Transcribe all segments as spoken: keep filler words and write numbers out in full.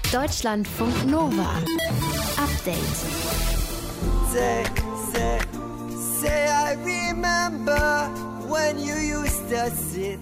Deutschlandfunk Nova. Update. Say, say, say I remember when you used to sit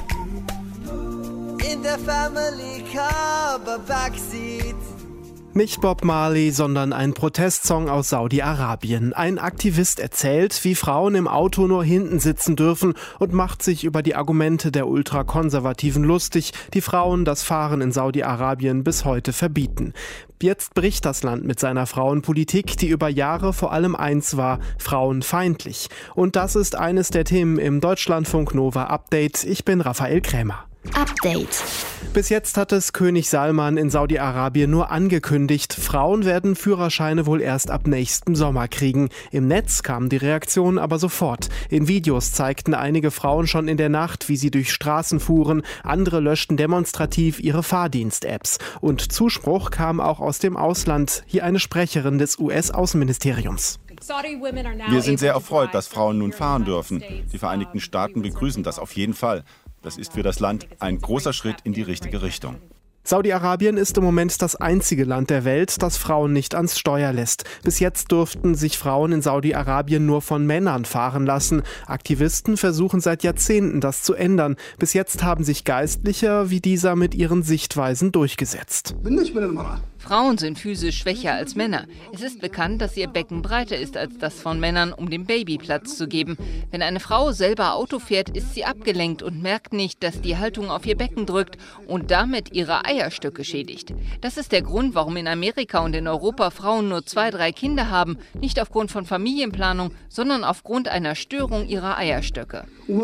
in the family car, the backseat. Nicht Bob Marley, sondern ein Protestsong aus Saudi-Arabien. Ein Aktivist erzählt, wie Frauen im Auto nur hinten sitzen dürfen und macht sich über die Argumente der Ultrakonservativen lustig, die Frauen das Fahren in Saudi-Arabien bis heute verbieten. Jetzt bricht das Land mit seiner Frauenpolitik, die über Jahre vor allem eins war, frauenfeindlich. Und das ist eines der Themen im Deutschlandfunk Nova Update. Ich bin Raphael Krämer. Update. Bis jetzt hat es König Salman in Saudi-Arabien nur angekündigt, Frauen werden Führerscheine wohl erst ab nächstem Sommer kriegen. Im Netz kam die Reaktion aber sofort. In Videos zeigten einige Frauen schon in der Nacht, wie sie durch Straßen fuhren, andere löschten demonstrativ ihre Fahrdienst-Apps. Und Zuspruch kam auch aus dem Ausland, hier eine Sprecherin des U S-Außenministeriums. Wir sind sehr erfreut, dass Frauen nun fahren dürfen. Die Vereinigten Staaten begrüßen das auf jeden Fall. Das ist für das Land ein großer Schritt in die richtige Richtung. Saudi-Arabien ist im Moment das einzige Land der Welt, das Frauen nicht ans Steuer lässt. Bis jetzt durften sich Frauen in Saudi-Arabien nur von Männern fahren lassen. Aktivisten versuchen seit Jahrzehnten, das zu ändern. Bis jetzt haben sich Geistliche wie dieser mit ihren Sichtweisen durchgesetzt. Frauen sind physisch schwächer als Männer. Es ist bekannt, dass ihr Becken breiter ist als das von Männern, um dem Baby Platz zu geben. Wenn eine Frau selber Auto fährt, ist sie abgelenkt und merkt nicht, dass die Haltung auf ihr Becken drückt und damit ihre Eierstöcke schädigt. Das ist der Grund, warum in Amerika und in Europa Frauen nur zwei, drei Kinder haben. Nicht aufgrund von Familienplanung, sondern aufgrund einer Störung ihrer Eierstöcke.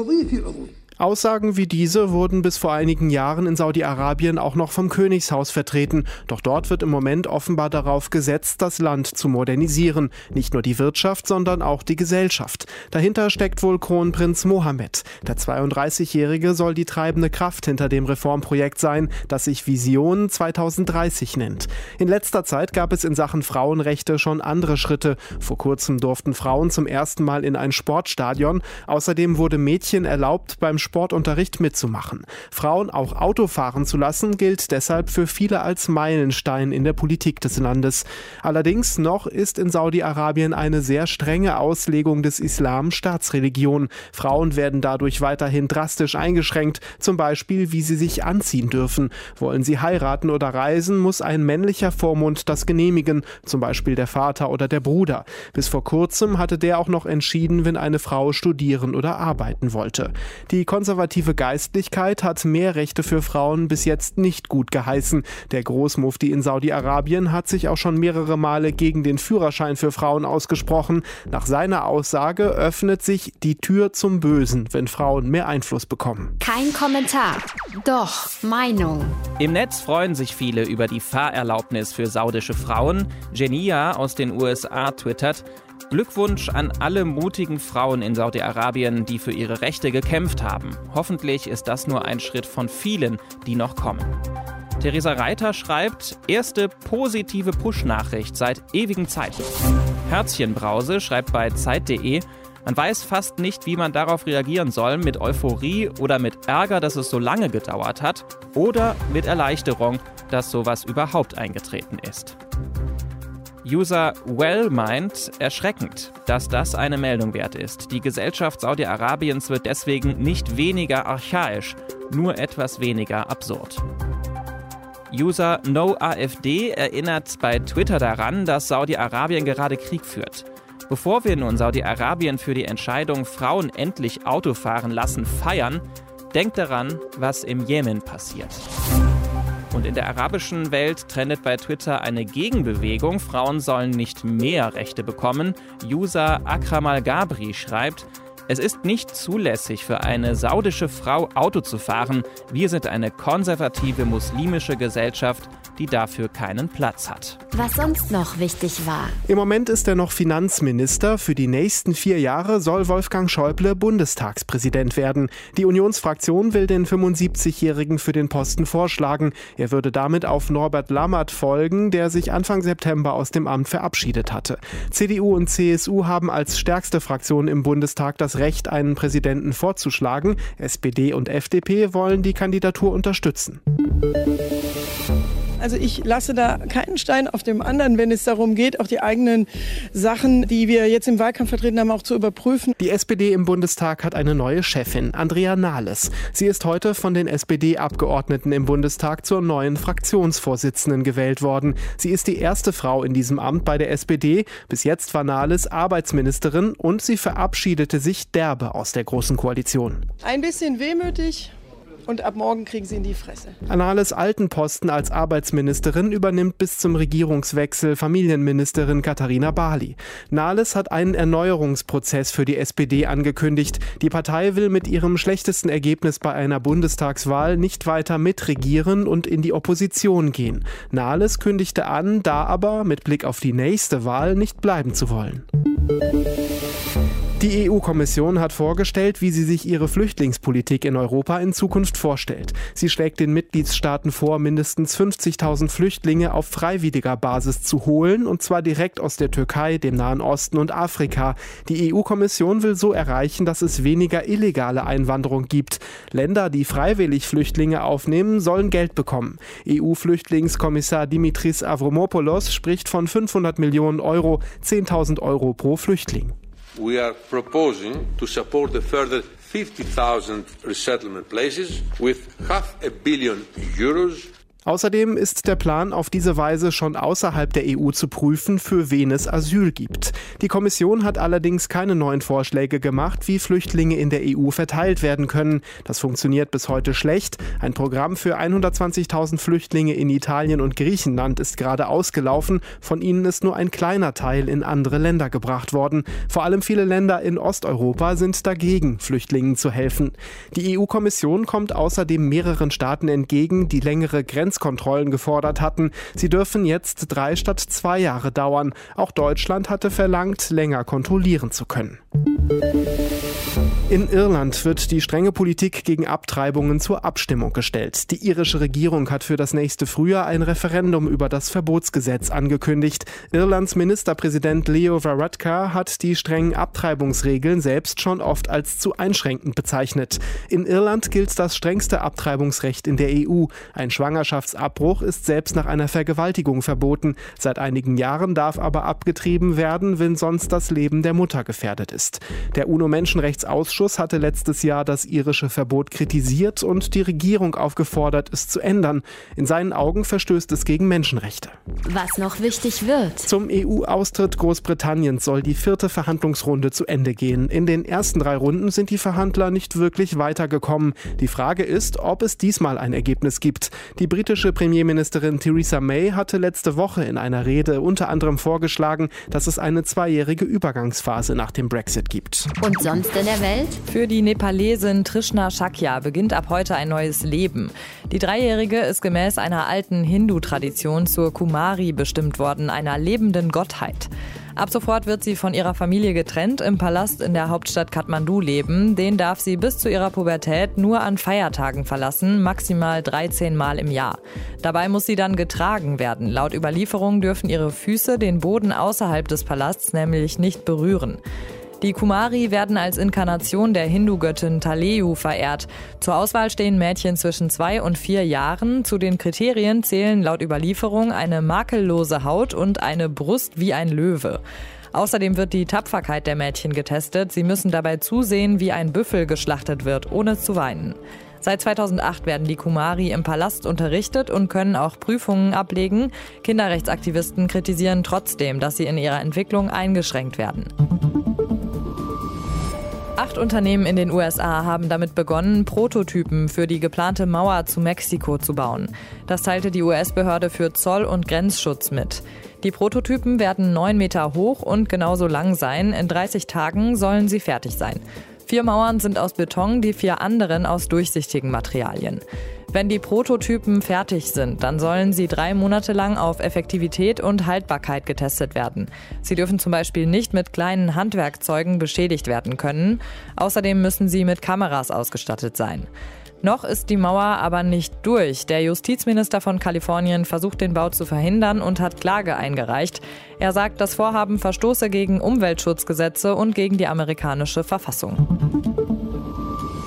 Aussagen wie diese wurden bis vor einigen Jahren in Saudi-Arabien auch noch vom Königshaus vertreten. Doch dort wird im Moment offenbar darauf gesetzt, das Land zu modernisieren. Nicht nur die Wirtschaft, sondern auch die Gesellschaft. Dahinter steckt wohl Kronprinz Mohammed. Der zweiunddreißigjährige soll die treibende Kraft hinter dem Reformprojekt sein, das sich Vision zweitausenddreißig nennt. In letzter Zeit gab es in Sachen Frauenrechte schon andere Schritte. Vor kurzem durften Frauen zum ersten Mal in ein Sportstadion. Außerdem wurde Mädchen erlaubt, beim Sportunterricht mitzumachen. Frauen auch Auto fahren zu lassen, gilt deshalb für viele als Meilenstein in der Politik des Landes. Allerdings noch ist in Saudi-Arabien eine sehr strenge Auslegung des Islam Staatsreligion. Frauen werden dadurch weiterhin drastisch eingeschränkt, zum Beispiel wie sie sich anziehen dürfen. Wollen sie heiraten oder reisen, muss ein männlicher Vormund das genehmigen, zum Beispiel der Vater oder der Bruder. Bis vor kurzem hatte der auch noch entschieden, wenn eine Frau studieren oder arbeiten wollte. Die konservative Geistlichkeit hat mehr Rechte für Frauen bis jetzt nicht gut geheißen. Der Großmufti in Saudi-Arabien hat sich auch schon mehrere Male gegen den Führerschein für Frauen ausgesprochen. Nach seiner Aussage öffnet sich die Tür zum Bösen, wenn Frauen mehr Einfluss bekommen. Kein Kommentar, doch Meinung. Im Netz freuen sich viele über die Fahrerlaubnis für saudische Frauen. Genia aus den U S A twittert: Glückwunsch an alle mutigen Frauen in Saudi-Arabien, die für ihre Rechte gekämpft haben. Hoffentlich ist das nur ein Schritt von vielen, die noch kommen. Theresa Reiter schreibt: Erste positive Push-Nachricht seit ewigen Zeiten. Herzchenbrause schreibt bei Zeit punkt de: Man weiß fast nicht, wie man darauf reagieren soll, mit Euphorie oder mit Ärger, dass es so lange gedauert hat, oder mit Erleichterung, dass sowas überhaupt eingetreten ist. User Well meint: Erschreckend, dass das eine Meldung wert ist. Die Gesellschaft Saudi-Arabiens wird deswegen nicht weniger archaisch, nur etwas weniger absurd. User NoAfD erinnert bei Twitter daran, dass Saudi-Arabien gerade Krieg führt. Bevor wir nun Saudi-Arabien für die Entscheidung, Frauen endlich Auto fahren lassen, feiern, denkt daran, was im Jemen passiert. Und in der arabischen Welt trendet bei Twitter eine Gegenbewegung. Frauen sollen nicht mehr Rechte bekommen. User Akram Al-Gabri schreibt: Es ist nicht zulässig für eine saudische Frau Auto zu fahren. Wir sind eine konservative muslimische Gesellschaft, die dafür keinen Platz hat. Was sonst noch wichtig war. Im Moment ist er noch Finanzminister. Für die nächsten vier Jahre soll Wolfgang Schäuble Bundestagspräsident werden. Die Unionsfraktion will den fünfundsiebzigjährigen für den Posten vorschlagen. Er würde damit auf Norbert Lammert folgen, der sich Anfang September aus dem Amt verabschiedet hatte. C D U und C S U haben als stärkste Fraktion im Bundestag das Recht, einen Präsidenten vorzuschlagen. S P D und F D P wollen die Kandidatur unterstützen. Also ich lasse da keinen Stein auf dem anderen, wenn es darum geht, auch die eigenen Sachen, die wir jetzt im Wahlkampf vertreten haben, auch zu überprüfen. Die S P D im Bundestag hat eine neue Chefin, Andrea Nahles. Sie ist heute von den S P D-Abgeordneten im Bundestag zur neuen Fraktionsvorsitzenden gewählt worden. Sie ist die erste Frau in diesem Amt bei der S P D. Bis jetzt war Nahles Arbeitsministerin und sie verabschiedete sich derbe aus der Großen Koalition. Ein bisschen wehmütig. Und ab morgen kriegen sie in die Fresse. Nahles alten Posten als Arbeitsministerin übernimmt bis zum Regierungswechsel Familienministerin Katharina Barley. Nahles hat einen Erneuerungsprozess für die S P D angekündigt. Die Partei will mit ihrem schlechtesten Ergebnis bei einer Bundestagswahl nicht weiter mitregieren und in die Opposition gehen. Nahles kündigte an, da aber mit Blick auf die nächste Wahl nicht bleiben zu wollen. Die E U-Kommission hat vorgestellt, wie sie sich ihre Flüchtlingspolitik in Europa in Zukunft vorstellt. Sie schlägt den Mitgliedstaaten vor, mindestens fünfzigtausend Flüchtlinge auf freiwilliger Basis zu holen, und zwar direkt aus der Türkei, dem Nahen Osten und Afrika. Die E U-Kommission will so erreichen, dass es weniger illegale Einwanderung gibt. Länder, die freiwillig Flüchtlinge aufnehmen, sollen Geld bekommen. E U-Flüchtlingskommissar Dimitris Avramopoulos spricht von fünfhundert Millionen Euro, zehntausend Euro pro Flüchtling. We are proposing to support a further fifty thousand resettlement places with half a billion euros. Außerdem ist der Plan, auf diese Weise schon außerhalb der E U zu prüfen, für wen es Asyl gibt. Die Kommission hat allerdings keine neuen Vorschläge gemacht, wie Flüchtlinge in der E U verteilt werden können. Das funktioniert bis heute schlecht. Ein Programm für hundertzwanzigtausend Flüchtlinge in Italien und Griechenland ist gerade ausgelaufen. Von ihnen ist nur ein kleiner Teil in andere Länder gebracht worden. Vor allem viele Länder in Osteuropa sind dagegen, Flüchtlingen zu helfen. Die E U-Kommission kommt außerdem mehreren Staaten entgegen, die längere Grenzen Kontrollen gefordert hatten. Sie dürfen jetzt drei statt zwei Jahre dauern. Auch Deutschland hatte verlangt, länger kontrollieren zu können. In Irland wird die strenge Politik gegen Abtreibungen zur Abstimmung gestellt. Die irische Regierung hat für das nächste Frühjahr ein Referendum über das Verbotsgesetz angekündigt. Irlands Ministerpräsident Leo Varadkar hat die strengen Abtreibungsregeln selbst schon oft als zu einschränkend bezeichnet. In Irland gilt das strengste Abtreibungsrecht in der E U. Ein Schwangerschaftsabbruch ist selbst nach einer Vergewaltigung verboten. Seit einigen Jahren darf aber abgetrieben werden, wenn sonst das Leben der Mutter gefährdet ist. Der UNO-Menschenrechtsausschuss hatte letztes Jahr das irische Verbot kritisiert und die Regierung aufgefordert, es zu ändern. In seinen Augen verstößt es gegen Menschenrechte. Was noch wichtig wird. Zum E U-Austritt Großbritanniens soll die vierte Verhandlungsrunde zu Ende gehen. In den ersten drei Runden sind die Verhandler nicht wirklich weitergekommen. Die Frage ist, ob es diesmal ein Ergebnis gibt. Die britische Premierministerin Theresa May hatte letzte Woche in einer Rede unter anderem vorgeschlagen, dass es eine zweijährige Übergangsphase nach dem Brexit gibt. Und sonst in der Welt? Für die Nepalesin Trishna Shakya beginnt ab heute ein neues Leben. Die Dreijährige ist gemäß einer alten Hindu-Tradition zur Kumari bestimmt worden, einer lebenden Gottheit. Ab sofort wird sie von ihrer Familie getrennt im Palast in der Hauptstadt Kathmandu leben. Den darf sie bis zu ihrer Pubertät nur an Feiertagen verlassen, maximal dreizehn Mal im Jahr. Dabei muss sie dann getragen werden. Laut Überlieferung dürfen ihre Füße den Boden außerhalb des Palasts nämlich nicht berühren. Die Kumari werden als Inkarnation der Hindu-Göttin Taleu verehrt. Zur Auswahl stehen Mädchen zwischen zwei und vier Jahren. Zu den Kriterien zählen laut Überlieferung eine makellose Haut und eine Brust wie ein Löwe. Außerdem wird die Tapferkeit der Mädchen getestet. Sie müssen dabei zusehen, wie ein Büffel geschlachtet wird, ohne zu weinen. Seit zweitausendacht werden die Kumari im Palast unterrichtet und können auch Prüfungen ablegen. Kinderrechtsaktivisten kritisieren trotzdem, dass sie in ihrer Entwicklung eingeschränkt werden. Acht Unternehmen in den U S A haben damit begonnen, Prototypen für die geplante Mauer zu Mexiko zu bauen. Das teilte die U S-Behörde für Zoll- und Grenzschutz mit. Die Prototypen werden neun Meter hoch und genauso lang sein. In dreißig Tagen sollen sie fertig sein. Vier Mauern sind aus Beton, die vier anderen aus durchsichtigen Materialien. Wenn die Prototypen fertig sind, dann sollen sie drei Monate lang auf Effektivität und Haltbarkeit getestet werden. Sie dürfen zum Beispiel nicht mit kleinen Handwerkzeugen beschädigt werden können. Außerdem müssen sie mit Kameras ausgestattet sein. Noch ist die Mauer aber nicht durch. Der Justizminister von Kalifornien versucht, den Bau zu verhindern und hat Klage eingereicht. Er sagt, das Vorhaben verstoße gegen Umweltschutzgesetze und gegen die amerikanische Verfassung.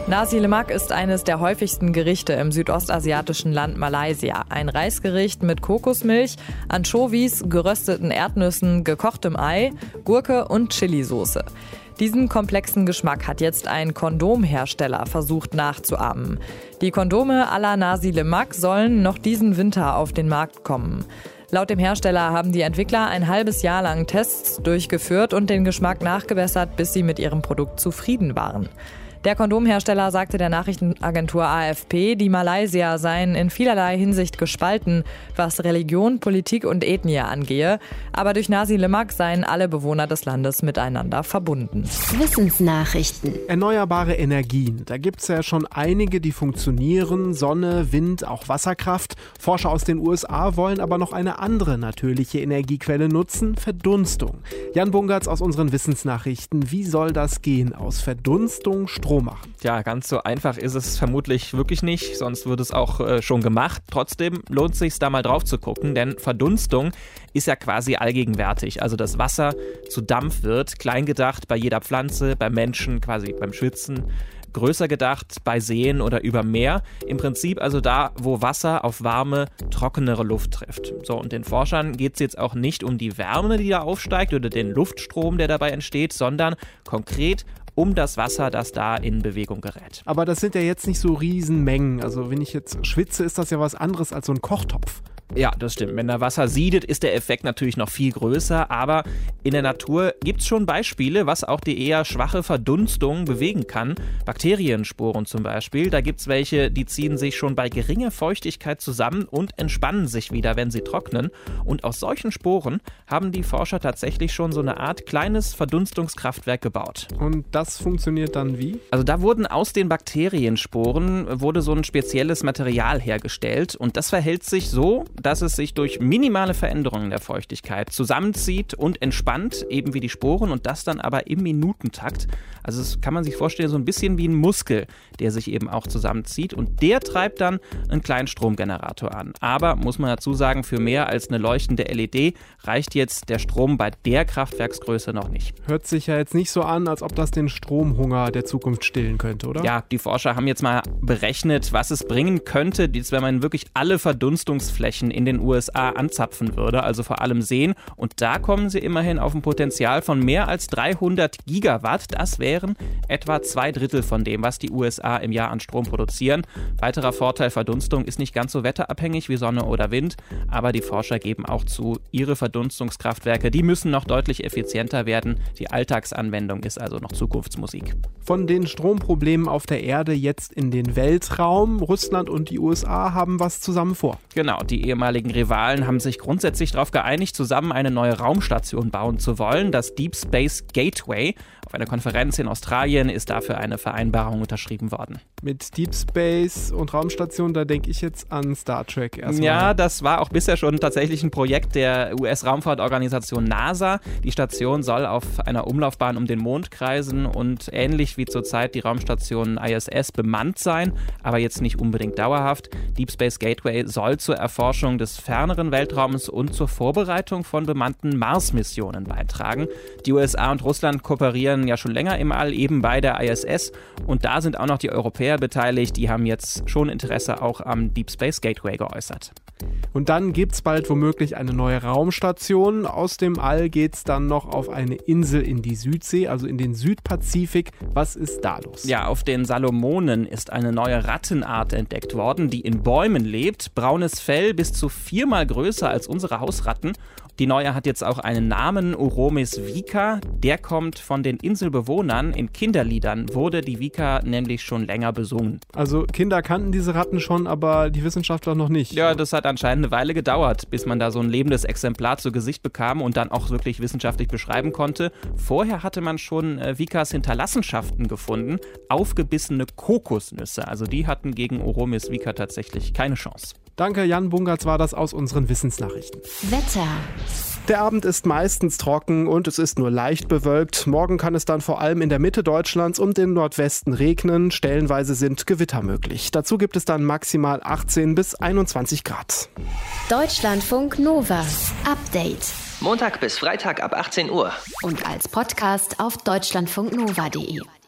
Nasi Lemak ist eines der häufigsten Gerichte im südostasiatischen Land Malaysia. Ein Reisgericht mit Kokosmilch, Anchovies, gerösteten Erdnüssen, gekochtem Ei, Gurke und Chilisauce. Diesen komplexen Geschmack hat jetzt ein Kondomhersteller versucht nachzuahmen. Die Kondome à la Nasi Lemak sollen noch diesen Winter auf den Markt kommen. Laut dem Hersteller haben die Entwickler ein halbes Jahr lang Tests durchgeführt und den Geschmack nachgebessert, bis sie mit ihrem Produkt zufrieden waren. Der Kondomhersteller sagte der Nachrichtenagentur A F P, die Malaysier seien in vielerlei Hinsicht gespalten, was Religion, Politik und Ethnie angehe. Aber durch Nasi Lemak seien alle Bewohner des Landes miteinander verbunden. Wissensnachrichten. Erneuerbare Energien. Da gibt es ja schon einige, die funktionieren. Sonne, Wind, auch Wasserkraft. Forscher aus den U S A wollen aber noch eine andere natürliche Energiequelle nutzen: Verdunstung. Jan Bungertz aus unseren Wissensnachrichten. Wie soll das gehen? Aus Verdunstung Strom machen? Ja, ganz so einfach ist es vermutlich wirklich nicht, sonst würde es auch äh, schon gemacht. Trotzdem lohnt es sich, da mal drauf zu gucken, denn Verdunstung ist ja quasi allgegenwärtig. Also dass Wasser zu Dampf wird, klein gedacht bei jeder Pflanze, beim Menschen, quasi beim Schwitzen. Größer gedacht bei Seen oder über Meer. Im Prinzip also da, wo Wasser auf warme, trockenere Luft trifft. So, und den Forschern geht es jetzt auch nicht um die Wärme, die da aufsteigt oder den Luftstrom, der dabei entsteht, sondern konkret um das Wasser, das da in Bewegung gerät. Aber das sind ja jetzt nicht so Riesenmengen. Also wenn ich jetzt schwitze, ist das ja was anderes als so ein Kochtopf. Ja, das stimmt. Wenn da Wasser siedet, ist der Effekt natürlich noch viel größer. Aber in der Natur gibt es schon Beispiele, was auch die eher schwache Verdunstung bewegen kann. Bakteriensporen zum Beispiel. Da gibt es welche, die ziehen sich schon bei geringer Feuchtigkeit zusammen und entspannen sich wieder, wenn sie trocknen. Und aus solchen Sporen haben die Forscher tatsächlich schon so eine Art kleines Verdunstungskraftwerk gebaut. Und das funktioniert dann wie? Also da wurden aus den Bakteriensporen wurde so ein spezielles Material hergestellt. Und das verhält sich so, dass es sich durch minimale Veränderungen der Feuchtigkeit zusammenzieht und entspannt, eben wie die Sporen, und das dann aber im Minutentakt. Also das kann man sich vorstellen, so ein bisschen wie ein Muskel, der sich eben auch zusammenzieht, und der treibt dann einen kleinen Stromgenerator an. Aber, muss man dazu sagen, für mehr als eine leuchtende L E D reicht jetzt der Strom bei der Kraftwerksgröße noch nicht. Hört sich ja jetzt nicht so an, als ob das den Stromhunger der Zukunft stillen könnte, oder? Ja, die Forscher haben jetzt mal berechnet, was es bringen könnte, wenn man wirklich alle Verdunstungsflächen in den U S A anzapfen würde, also vor allem Seen. Und da kommen sie immerhin auf ein Potenzial von mehr als dreihundert Gigawatt. Das wären etwa zwei Drittel von dem, was die U S A im Jahr an Strom produzieren. Weiterer Vorteil: Verdunstung ist nicht ganz so wetterabhängig wie Sonne oder Wind, aber die Forscher geben auch zu, ihre Verdunstungskraftwerke, die müssen noch deutlich effizienter werden. Die Alltagsanwendung ist also noch Zukunftsmusik. Von den Stromproblemen auf der Erde jetzt in den Weltraum. Russland und die U S A haben was zusammen vor. Genau, die ehemaligen Rivalen haben sich grundsätzlich darauf geeinigt, zusammen eine neue Raumstation bauen zu wollen, das Deep Space Gateway. Auf einer Konferenz in Australien ist dafür eine Vereinbarung unterschrieben worden. Mit Deep Space und Raumstation, da denke ich jetzt an Star Trek erstmal. Ja, das war auch bisher schon tatsächlich ein Projekt der U S-Raumfahrtorganisation NASA. Die Station soll auf einer Umlaufbahn um den Mond kreisen und ähnlich wie zurzeit die Raumstation I S S bemannt sein, aber jetzt nicht unbedingt dauerhaft. Deep Space Gateway soll zur Erforschung des ferneren Weltraums und zur Vorbereitung von bemannten Mars-Missionen beitragen. Die U S A und Russland kooperieren ja schon länger im All, eben bei der I S S, und da sind auch noch die Europäer beteiligt. Die haben jetzt schon Interesse auch am Deep Space Gateway geäußert. Und dann gibt es bald womöglich eine neue Raumstation. Aus dem All geht es dann noch auf eine Insel in die Südsee, also in den Südpazifik. Was ist da los? Ja, auf den Salomonen ist eine neue Rattenart entdeckt worden, die in Bäumen lebt. Braunes Fell, bis zu viermal größer als unsere Hausratten. Die neue hat jetzt auch einen Namen, Oromis vika. Der kommt von den Inselbewohnern. In Kinderliedern wurde die Vika nämlich schon länger besungen. Also Kinder kannten diese Ratten schon, aber die Wissenschaftler noch nicht. Ja, das hat anscheinend eine Weile gedauert, bis man da so ein lebendes Exemplar zu Gesicht bekam und dann auch wirklich wissenschaftlich beschreiben konnte. Vorher hatte man schon äh, Vikas Hinterlassenschaften gefunden, aufgebissene Kokosnüsse. Also die hatten gegen Oromis vika tatsächlich keine Chance. Danke, Jan Bungertz war das aus unseren Wissensnachrichten. Wetter. Der Abend ist meistens trocken und es ist nur leicht bewölkt. Morgen kann es dann vor allem in der Mitte Deutschlands und im Nordwesten regnen. Stellenweise sind Gewitter möglich. Dazu gibt es dann maximal achtzehn bis einundzwanzig Grad. Deutschlandfunk Nova. Update. Montag bis Freitag ab achtzehn Uhr. Und als Podcast auf deutschlandfunknova punkt de.